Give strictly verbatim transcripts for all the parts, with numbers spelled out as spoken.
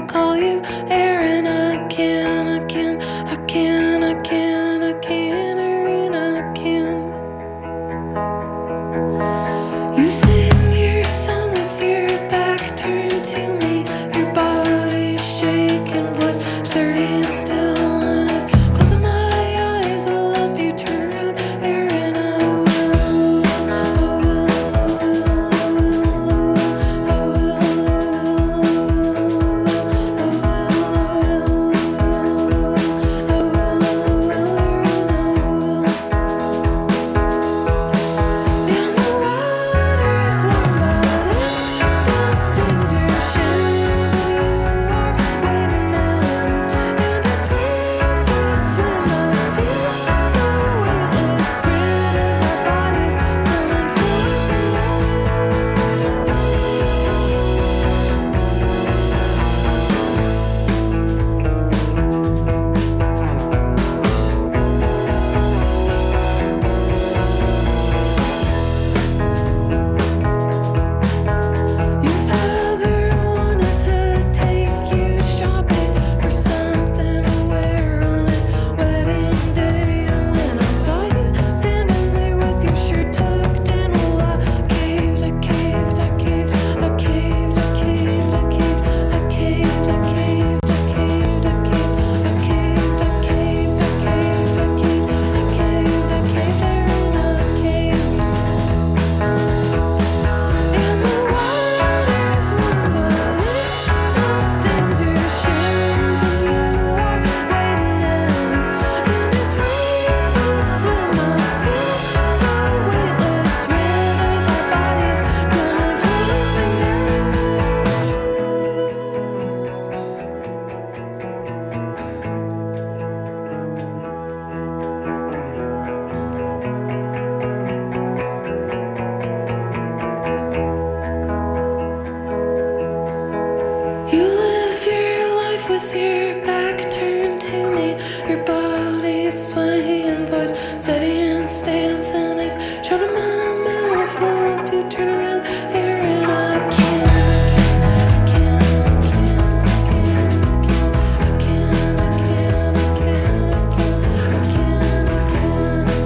call you Aaron. I can, I can, I can, I can, I can, Aaron, I can. You sing your song with your back turned to me, your body shaking, voice sturdy and still. And if closing my eyes will help you turn around, Aaron, I will, I will, I will, I will, I will. And the water's warm, but it still stings your shoes, and you are wading in, and it's weird to swim. I feel so weightless, rid of our bodies, coming full of Your father wanted to take you shopping for something to wear on his wedding day. And when I saw you standing there with your shirt tucked in, well, I caved, I caved, I caved, I caved, I caved, I caved, I caved, I caved, I caved, I caved, I caved, I caved, I caved, I caved, I caved, I caved, Aaron, I caved. And the water's warm, but it still stings your shoes, and you are wading in, and it's weird to swim. I feel so weightless, rid of our bodies, coming full of You live your life with your back turned to me, your body swaying, voice steady and stance. And if shut up my mouth will help you turn around, Aaron, I can, I can, I can, I can, I can, I can, I can, I can, I can, I can, I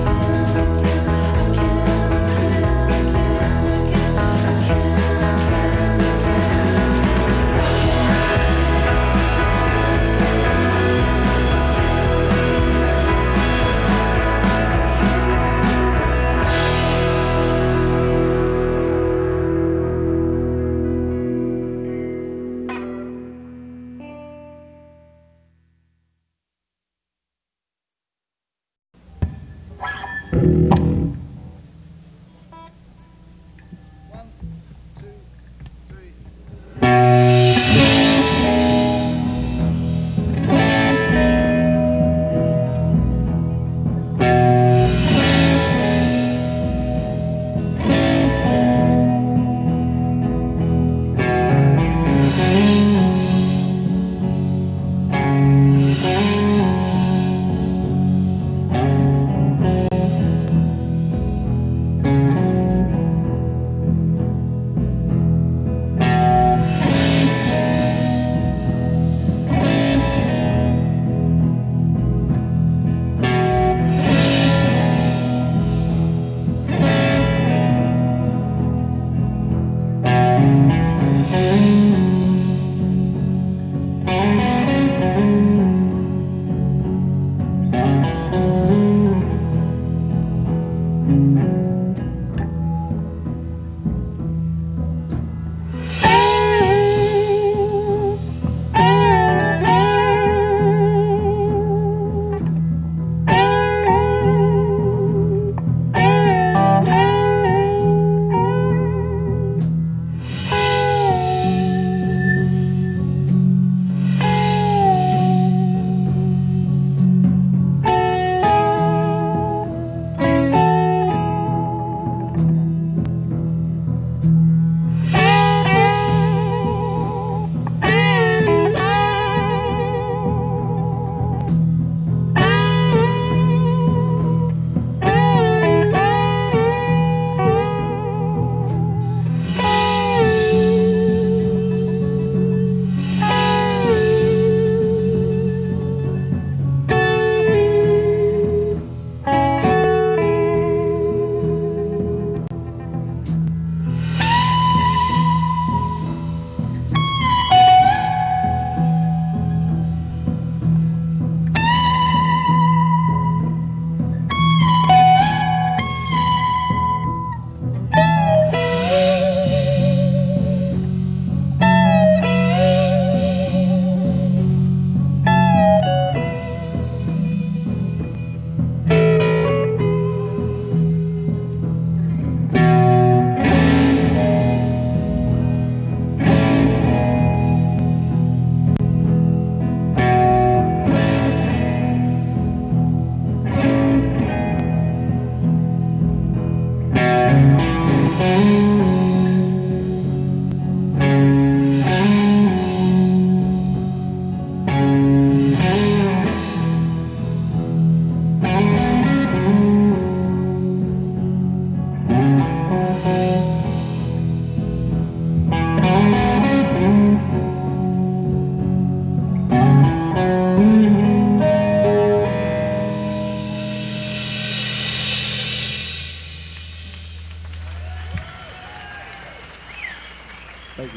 Thank you.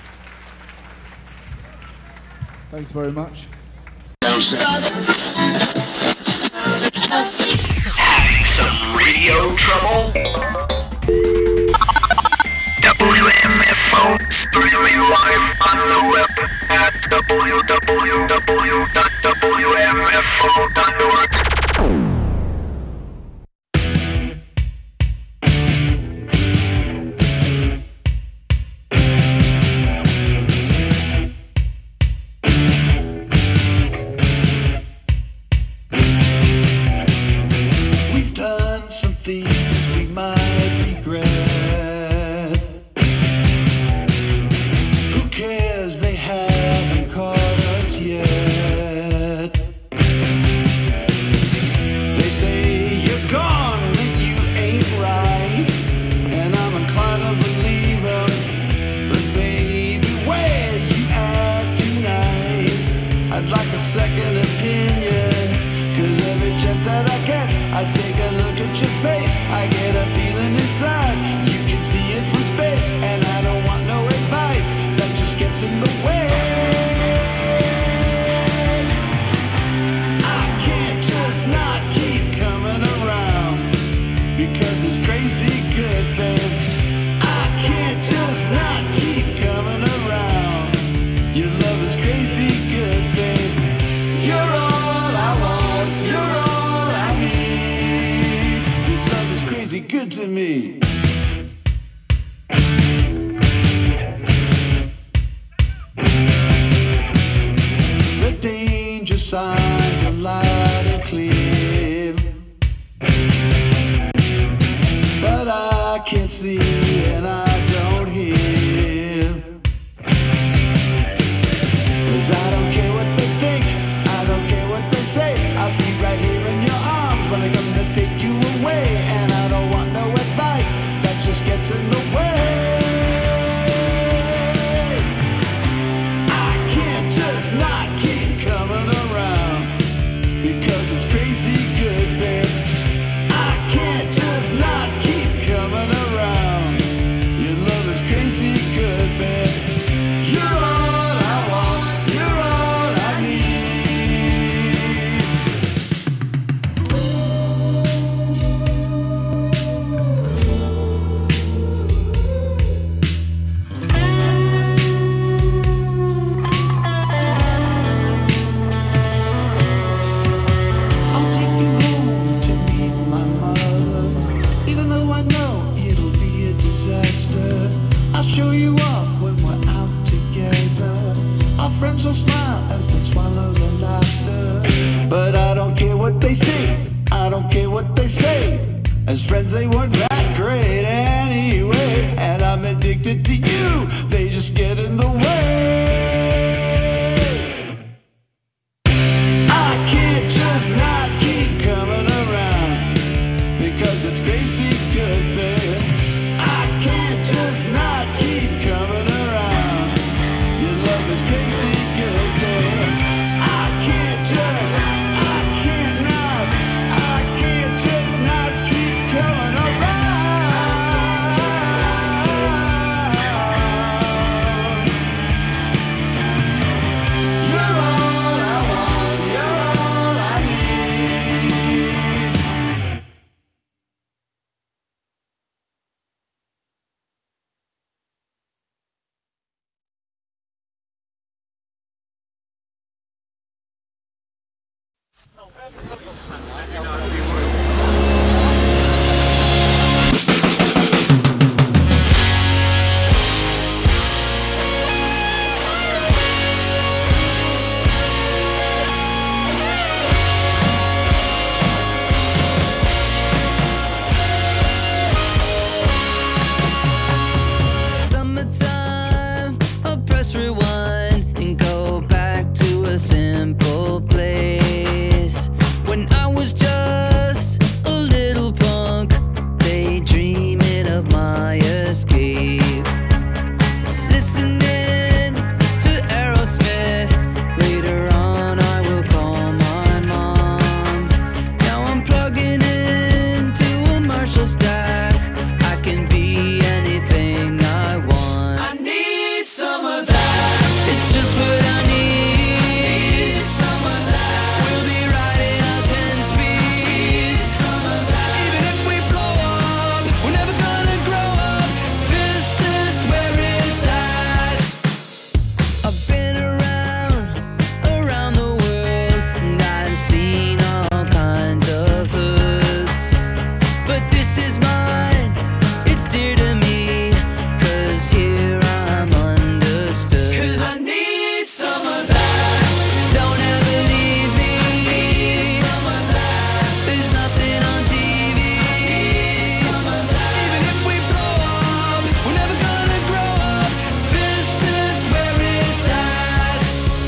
Thanks very much. Having some radio trouble? W M F O, streaming live on the web at w w w dot w m f o dot org. Stack, I can be anything I want. I need This is mine, it's dear to me, 'cause here I'm understood. 'Cause I need some of that, don't ever leave me. Need some of that, there's nothing on T V. Need some of that, even if we blow up, we're never gonna grow up. This is where it's at.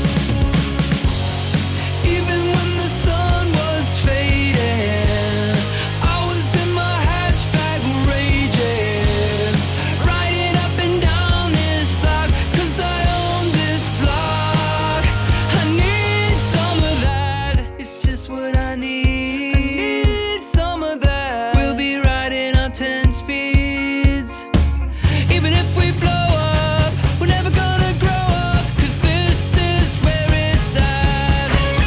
Even when the sun was fading, I was in my hatchback raging, riding up and down this block, 'cause I own this block. I need some of that, it's just what I need. I need some of that. We'll be riding on ten speeds. Even if we blow up, we're never gonna grow up, 'cause this is where it's at.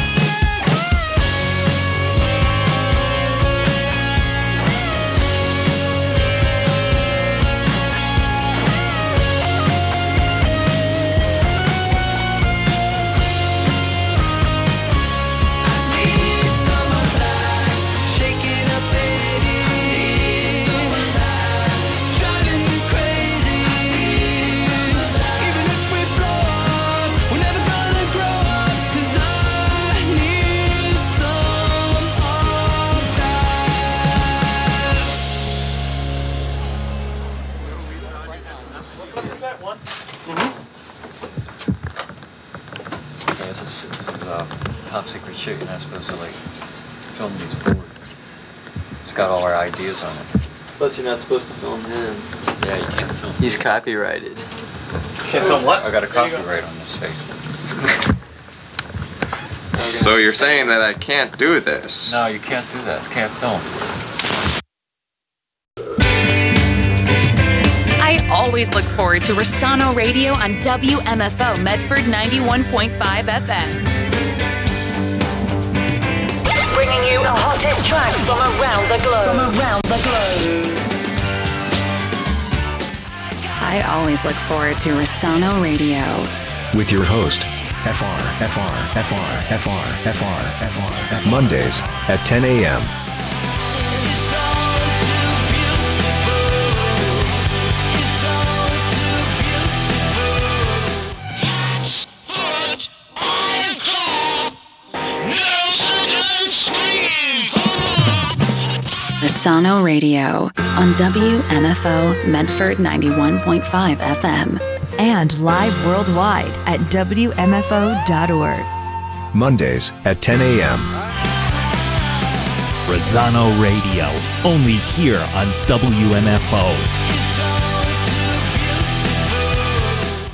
Need some of that, shaking up baby. Need some of that, driving me crazy. Need some of that, even if we blow up, we're never gonna grow up, 'cause I need some of that. Yeah, this is, this is uh, top secret shit. You're not supposed to like film these board. It's got all our ideas on it. Plus, you're not supposed to film him. Yeah, you can't film. He's copyrighted. Can't film what? I got a copyright on this face. So you're saying that I can't do this? No, you can't do that. Can't film. I always look forward to Rossano Radio on W M F O Medford ninety-one point five F M. Bringing you the hottest tracks from around the globe. From around the globe. I always look forward to Rossano Radio. With your host, F R, F R, F R, F R, F R, F R, F R. Mondays at ten a.m. It's all too beautiful. It's all too beautiful. That's what I call Nelson Scream. Rossano Radio on W M F O Medford ninety-one point five F M. And live worldwide at W M F O dot org. Mondays at ten a.m. Rossano Radio, only here on W M F O. It's all too beautiful.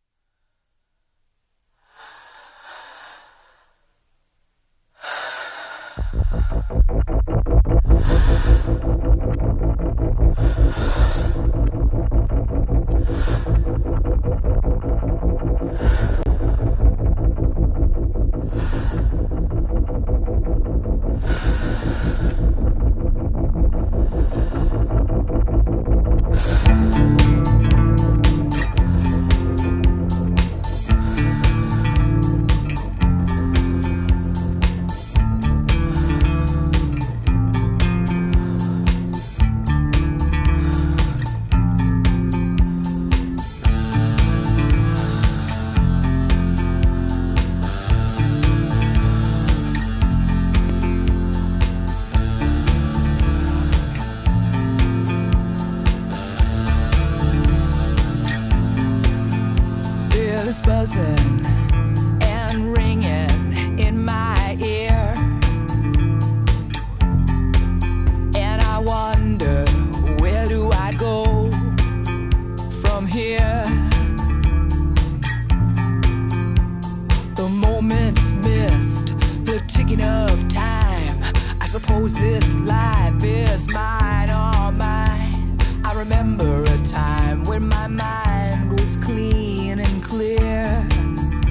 Ears buzzing and ringing in my ear, and I wonder, where do I go from here? The moments missed, the ticking of time. I suppose this life is mine, all mine. I remember a time when my mind was clean and clear.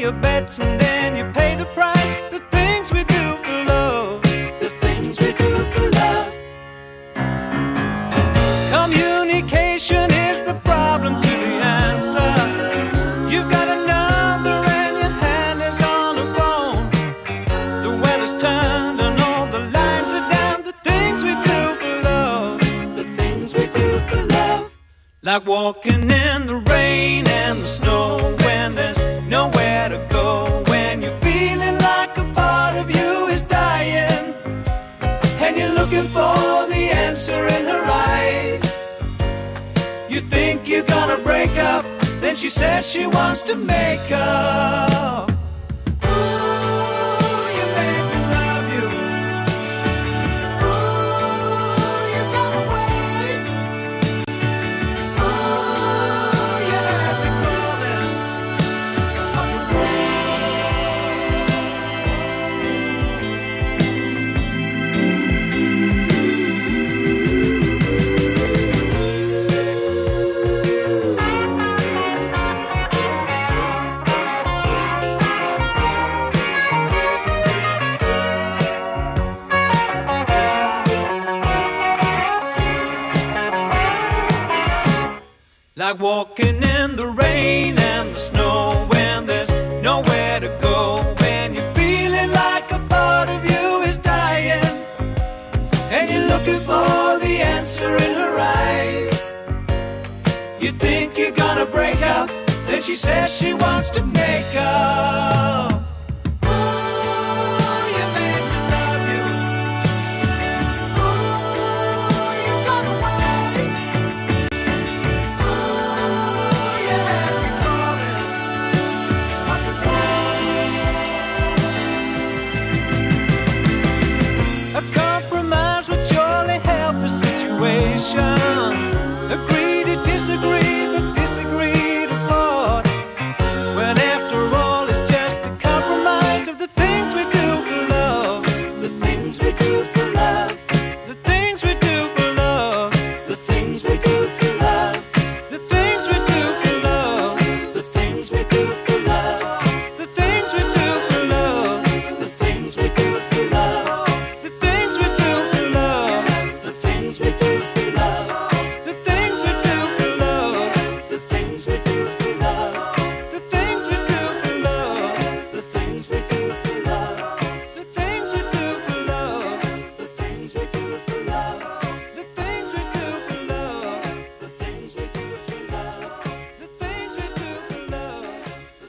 your bets and then you pay the price. The things we do for love, the things we do for love. Communication is the problem to the answer. You've got a number and your hand is on the phone. The weather's turned and all the lines are down. The things we do for love, the things we do for love. Like walking in the rain and the snow when there's nowhere to go. When you're feeling like a part of you is dying and you're looking for the answer in her eyes. You think you're gonna break up, then she says she wants to make up. Ooh, you make me love you. Ooh, you got away. Ooh, you have me crawling on your like walking in the rain and the snow when there's nowhere to go. When you're feeling like a part of you is dying and you're looking for the answer in her eyes. You think you're gonna break up, then she says she wants to make up. Ooh, you make me love you. Ooh, you got away. A compromise would surely help the situation. Agree to disagree, but disagree to part. When after all it's just a compromise of the things we do for love. The things we do for love. The things we do for love. The things we do for love. The things we do for love. The things we do for love. The things we do for love. The things we do for love. The things we do for love. The things we do for love. The things we do for love. The things we do for love. The things we do for love. The things we do for love. The things we do for love. The things we do for love. The things we do for love. The things we do for love. The things we do for love.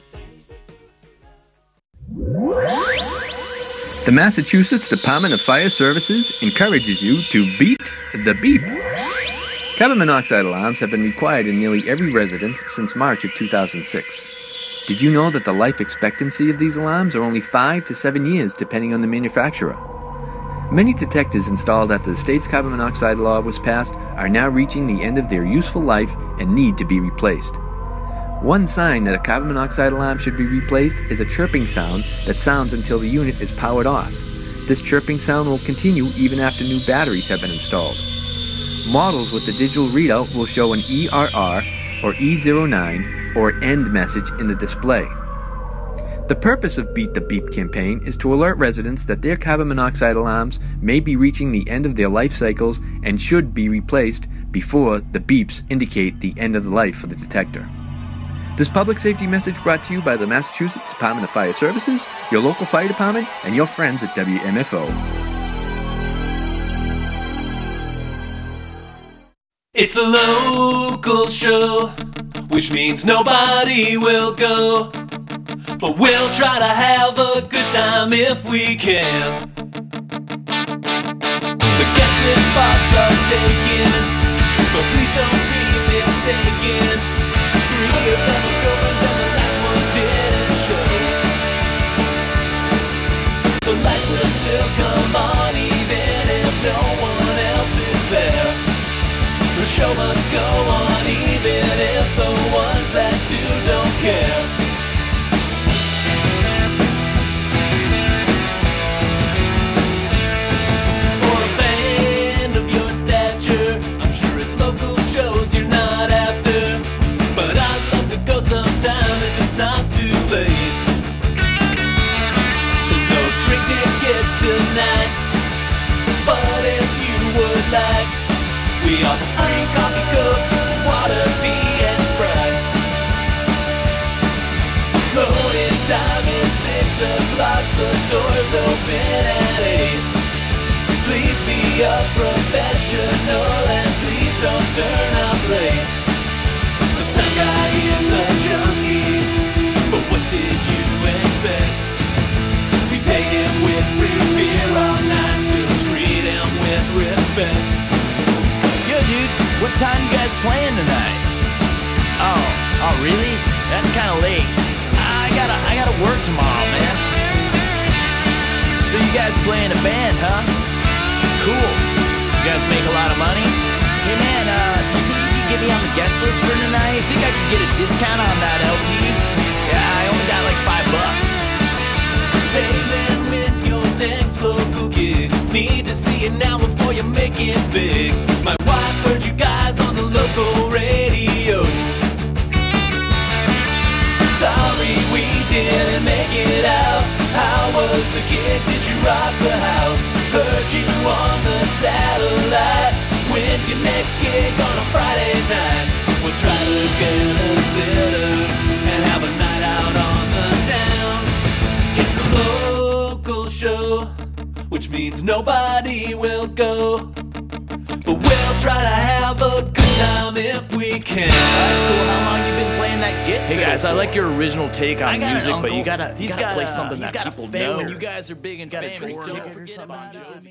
The Massachusetts Department of Fire Services encourages you to beat the beep. Carbon monoxide alarms have been required in nearly every residence since March of two thousand six. Did you know that the life expectancy of these alarms are only five to seven years depending on the manufacturer? Many detectors installed after the state's carbon monoxide law was passed are now reaching the end of their useful life and need to be replaced. One sign that a carbon monoxide alarm should be replaced is a chirping sound that sounds until the unit is powered off. This chirping sound will continue even after new batteries have been installed. Models with the digital readout will show an E R R or E zero nine or end message in the display. The purpose of Beat the Beep campaign is to alert residents that their carbon monoxide alarms may be reaching the end of their life cycles and should be replaced before the beeps indicate the end of the life for the detector. This public safety message brought to you by the Massachusetts Department of Fire Services, your local fire department, and your friends at W M F O. It's a local show, which means nobody will go. But we'll try to have a good time if we can. The guest list spots are taken, but please don't be mistaken. Three of them are girlfriends and the last one didn't show. The lights will still come on even if no one else is there. The show must go on even if the ones that do don't care. For a band of your stature, I'm sure it's local shows you're not after. But I'd love to go time is six o'clock, the doors open at eight. Please be a professional and please don't turn up late. The sound guy is a junkie, but what did you expect? We pay him with free beer all night, still treat him with respect. Yo, dude, what time you guys playing tonight? Oh, oh, really? That's kind of late. I gotta, I gotta work tomorrow, man. So you guys play in a band, huh? Cool. You guys make a lot of money? Hey, man, uh, do you think you could get me on the guest list for tonight? Think I could get a discount on that L P? Yeah, I only got like five bucks. Hey man, with your next local gig, need to see it now before you make it big. My wife heard you guys on the local radio. Sorry we didn't make it out. How was the gig? Did you rock the house? Heard you on the satellite. When's your next gig on a Friday night? We'll try to get a sitter and have a night out on the town. It's a local show, which means nobody will go. But we'll try to have a good time if we can. That's cool. How long you been playing that git? Hey guys, I like your original take on I got music, an but you uncle. gotta, He's gotta got play a- something he's that got a people fan know. when you guys are big and famous. famous. Don't Don't forget about it.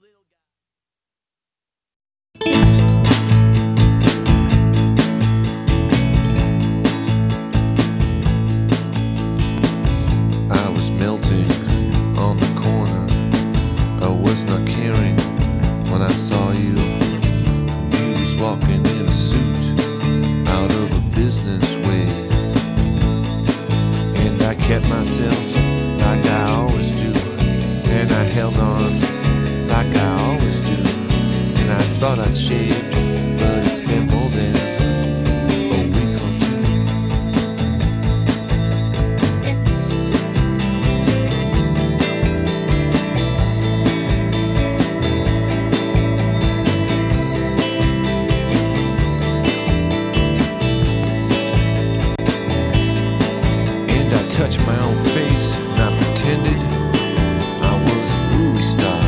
I was melting on the corner. I was not caring when I saw you. You was walking in a suit out of a business way. And I kept myself like I always do. And I held on like I always do. And I thought I'd shaved, but it's been more than a week or two. And I touched my own face and I pretended I was a movie star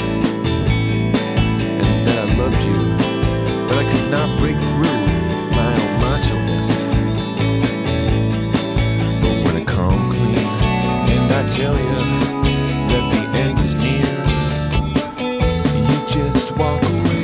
and that I loved you, but I could not break through my own macho-ness. But when I come clean and I tell you that the end is near, you just walk away.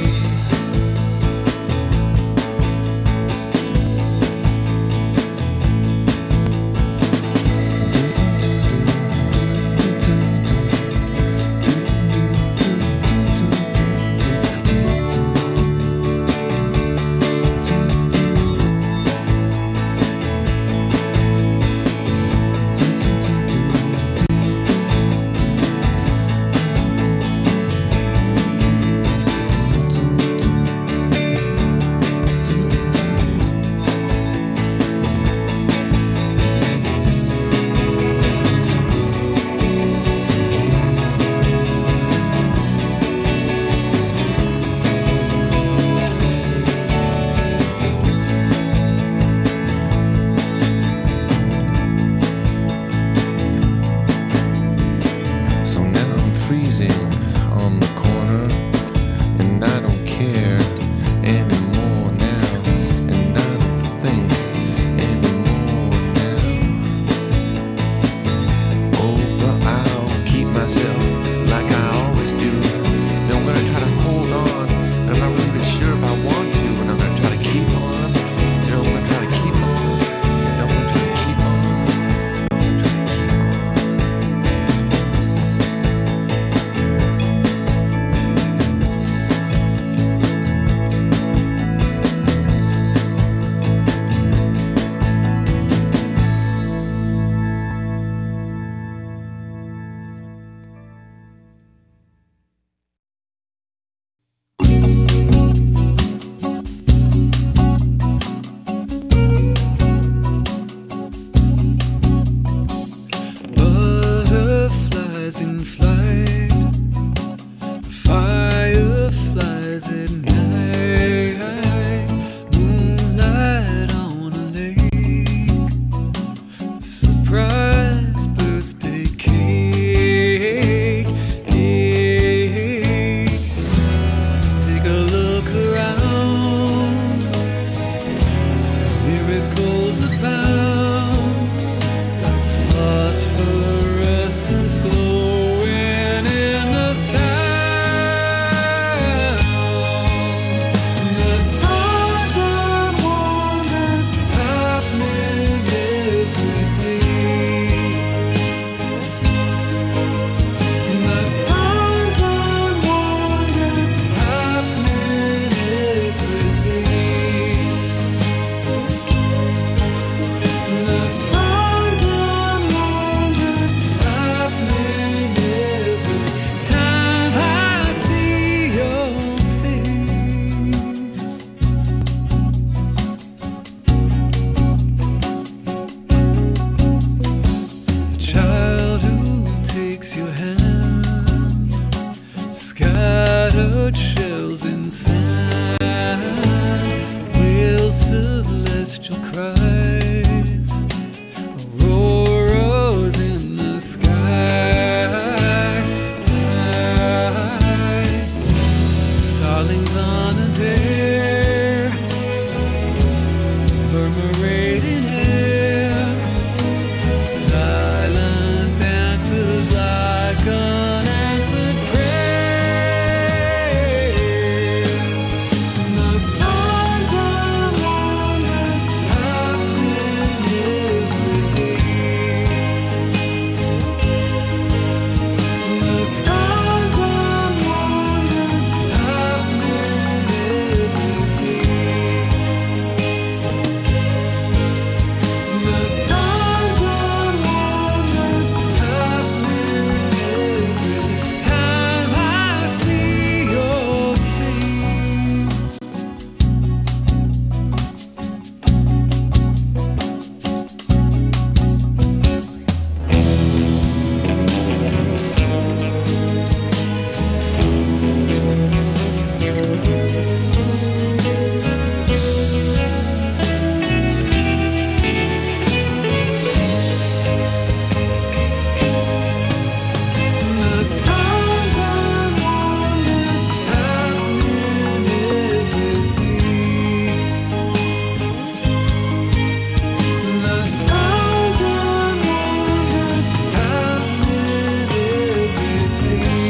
Church shells inside, wail celestial cries, auroras in the sky, starlings on a dare, murmurating air, silent answers like unanswered prayer. The signs and wonders happen every day. The signs and wonders happen every day. The signs and wonders happen every time I see your face. The signs and wonders happen every day. The signs and wonders happen every day.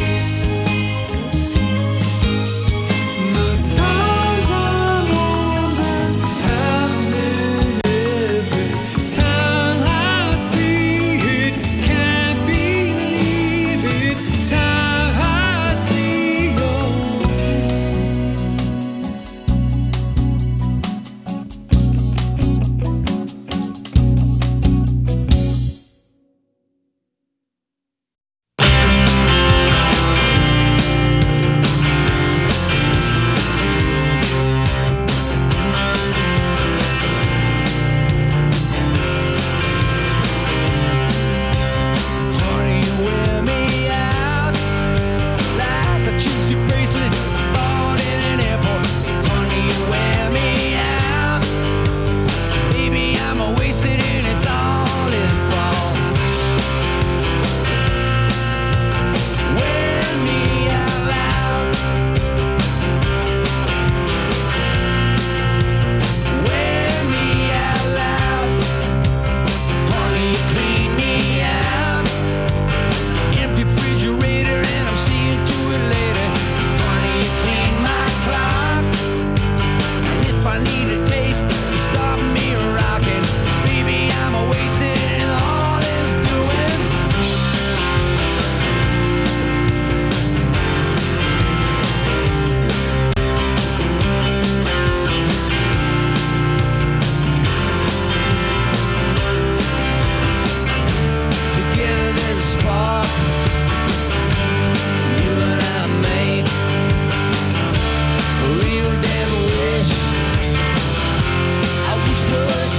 The signs and wonders happen every time I see it. Can't believe it. Time I see your face. Honey, you wear me out like a juicy bracelet bought in an airport. Honey, you wear me out. Baby, I'm a wasted and it's all in fall. Wear me out loud. Wear me out loud. Honey, you clean me out. Empty refrigerator and I'm seeing to it later. Honey, you clean my clock. And if I need a taste, you stop me rocking. Baby, I'm a wasted and all it's doing. Together there's a spark. You and I make a real damn wish. I wish was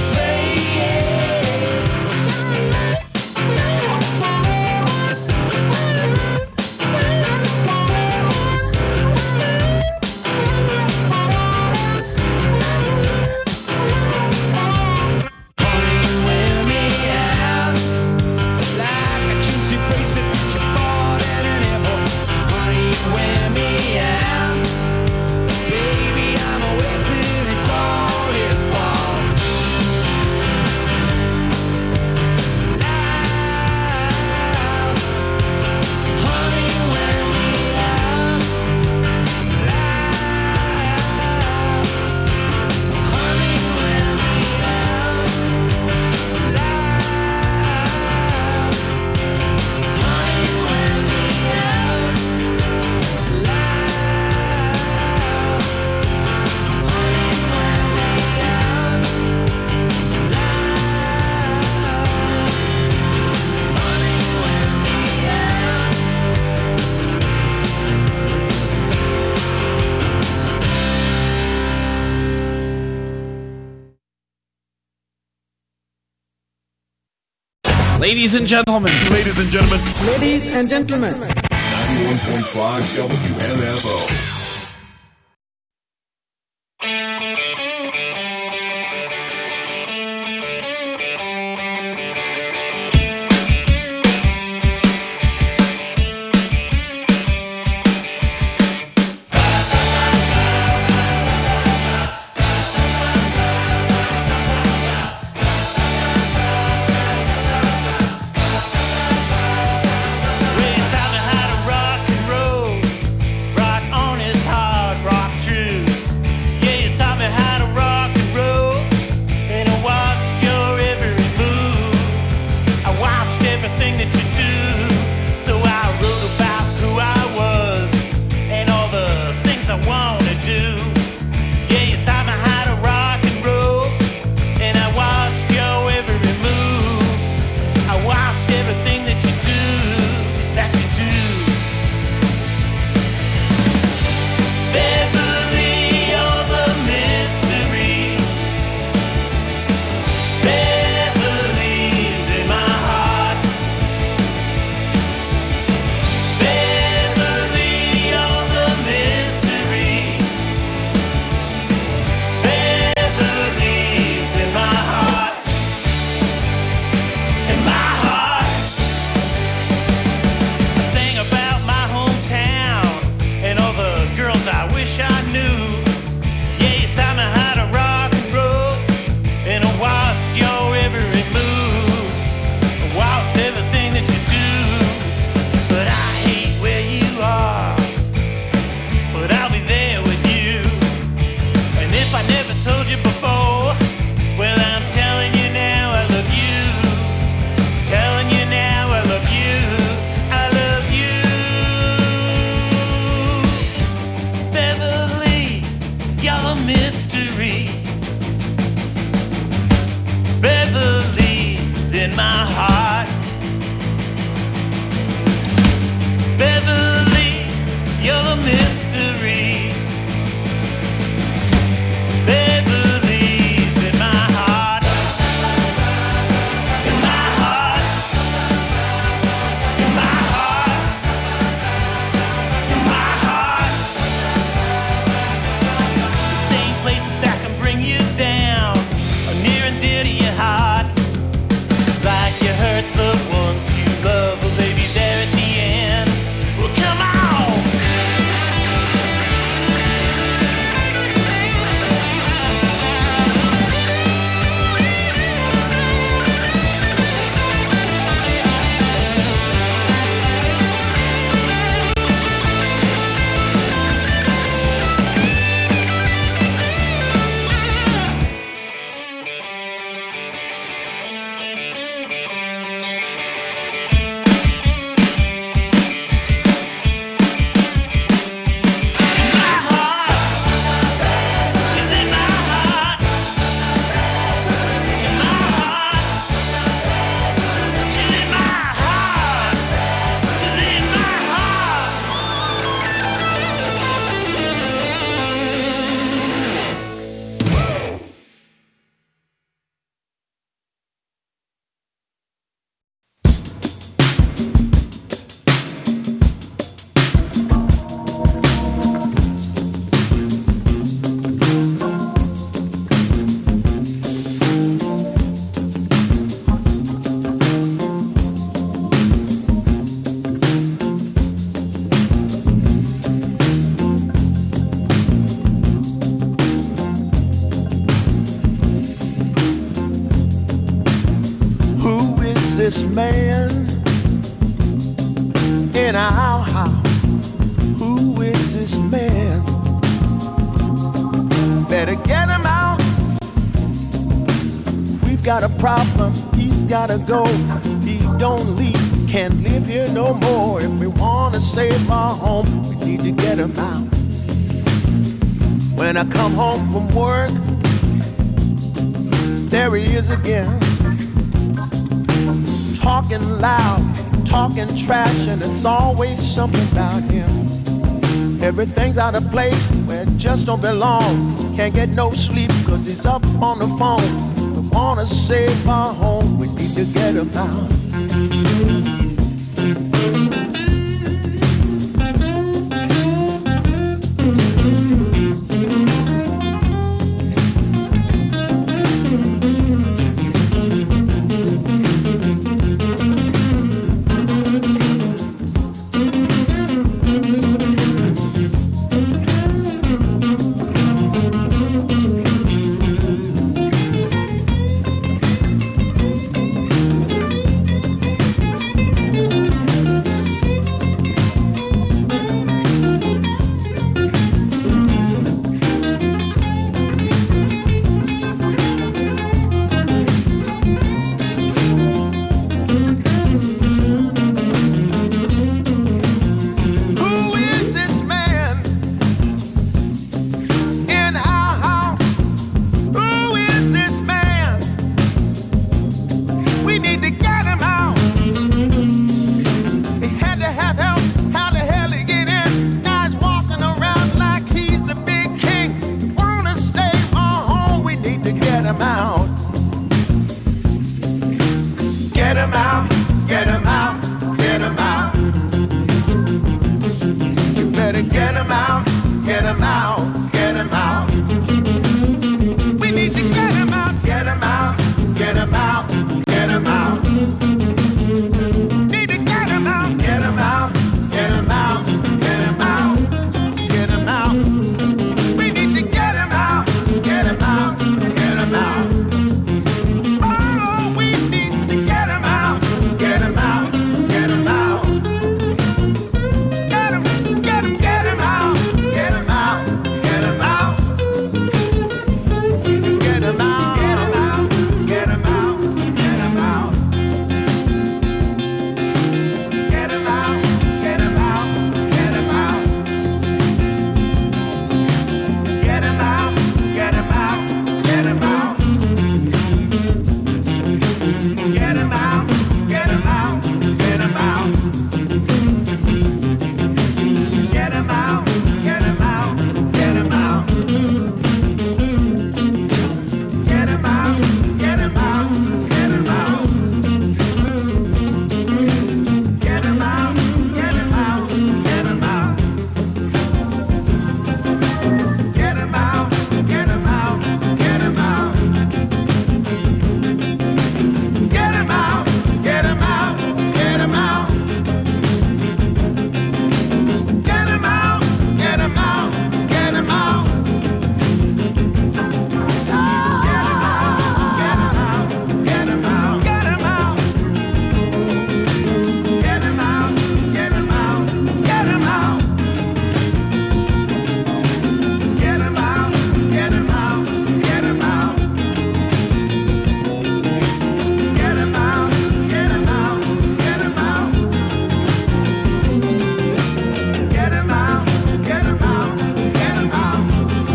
Honey, you wear me out like a juicy bracelet you bought at an airport. Honey, you wear me out. Baby, I'm a wasted, it's all his fault. Loud. Honey, you wear me out. Loud. Honey, you wear me out. Loud. Honey, you wear me out. Loud. Honey, you wear me out. Loud. Honey, you wear me out. Ladies and gentlemen. Ladies and gentlemen. Ladies and gentlemen. ninety-one point five W M F O. this man in our house? Who is this man? Better get him out. We've got a problem, he's gotta go. If he don't leave, can't live here no more. If we wanna save our home, we need to get him out. When I come home from work, there he is again, talking loud, talking trash, and it's always something about him. Everything's out of place where it just don't belong. Can't get no sleep cause he's up on the phone. We wanna save our home, we need to get him out. Get him out, get him out, get him out. You better get him out, get him out, get him out. We need to get him out, get him out, get him out, get him out. Need to get him out, get him out, get him out, get him out, get him out. We need to get him out, get him out, get him out. Oh, we need to get him out, get him out, get him out. Get him, get him, get him out, get him out, get him out. Get him out, get him out, get him out, get him out. Get him out, get him out, get him out. Get him out, get him out, get him out. Get him out, get him out, get him out. Get him out, get him out, get him out. Get him out, get him out, get him out. Get him out, get him out, get him out. Get him out, get him out, get him out. Get him out, get him out, get him out. Get him out, get him out, get him out. Get him out, get him out, get him out. Get him out, get him out, get him out. Get him out, get him out, get him out. Get him out, get him out, get him out. Get him out, get him out, get him out.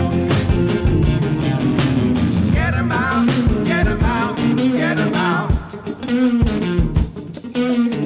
Get him out, get him out, get him out.